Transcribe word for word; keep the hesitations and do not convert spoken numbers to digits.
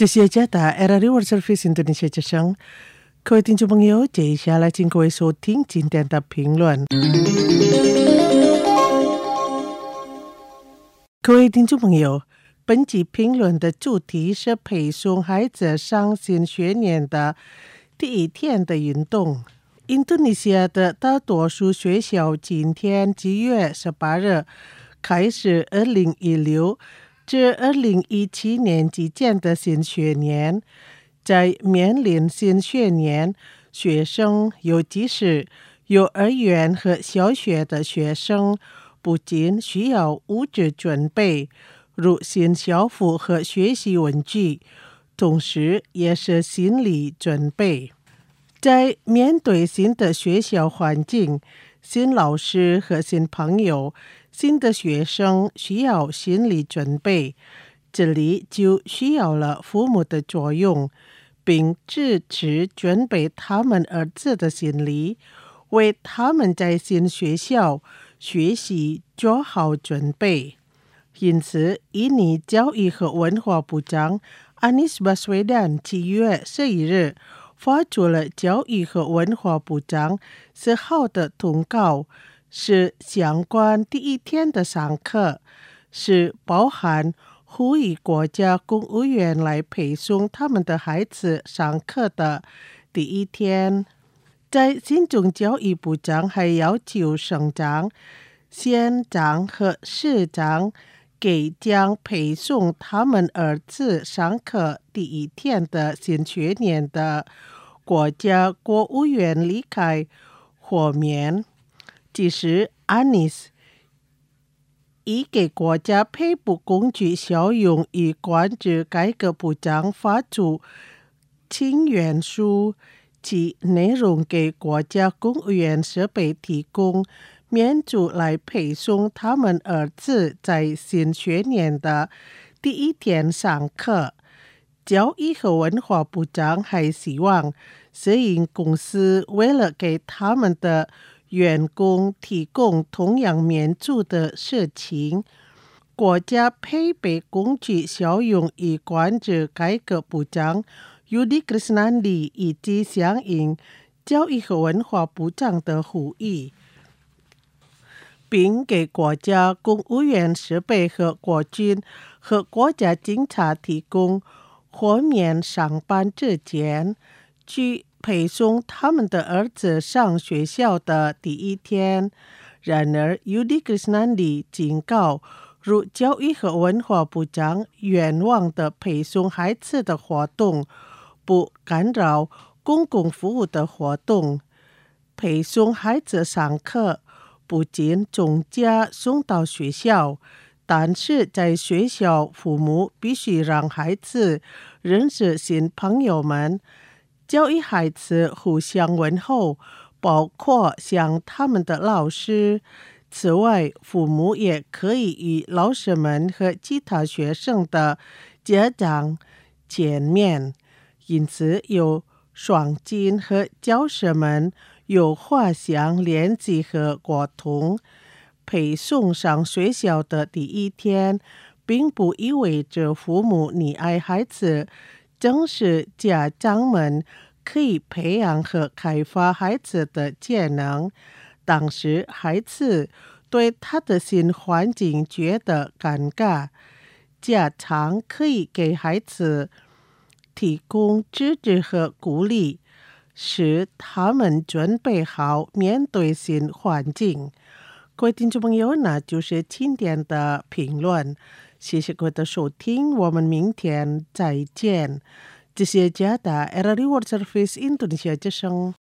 这是加达 Era World Service Indonesia 之声，各位听众朋友，接下来请各位收听今天的评论。各位听众朋友，本集评论的主题是配送孩子上新学年的第一天的运动。印度尼西亚的大多数学校今天七月十八日开始二零一六至二零一七年之间的新学年。在面临新学年，学生尤其是幼儿园和小学的学生不仅需要物质准备，如新校服和学习文具，同时也是心理准备。在面对新的学校环境、新老师和新朋友，新的学生需要心理准备，这里就需要了父母的作用，并支持准备他们儿子的心理，为他们在新学校学习做好准备。因此，印尼教育和文化部长 Anies Baswedan 七月十一日发出了教育和文化部长十号的通告，是相关第一天的上课，是包含呼吁国家公务员来配送他们的孩子上课的第一天。在信中，教育部长还要求省长、县长和市长给将配送他们儿子上课第一天的新学年的国家国务院离开豁免。即使安妮斯已给国家配布工具效用与管制改革部长发出请愿书，其内容给国家公务员设备提供免租来配送他们儿子在新学年的第一天上课。教育和文化部长还希望私营公司为了给他们的员工提供同样免租的事情，国家配备工具效用与管制改革部长 Yudi Krisnandi 以及响应教育和文化部长的呼吁，并给国家公务员设备和国军和国家警察提供豁免上班之前去配送他们的儿子上学校的第一天。然而 Yudi Krisnandi 警告，如教育和文化部长愿望的配送孩子的活动不干扰公共服务的活动，配送孩子上课不仅从家送到学校，但是在学校父母必须让孩子认识新朋友们，教育孩子互相问候，包括向他们的老师。此外，父母也可以与老师们和其他学生的家长见面，因此有双亲和教师们有话想联系和沟通。配送上学校的第一天并不意味着父母溺爱孩子，正是家长们可以培养和开发孩子的潜能。当时孩子对他的新环境觉得尴尬，家长可以给孩子提供支持和鼓励，使他们准备好面对新环境。各位听众朋友，那就是今天的评论，谢谢各位的收听，我们明天再见。这是加拿大 Era World Service Indonesia 之声。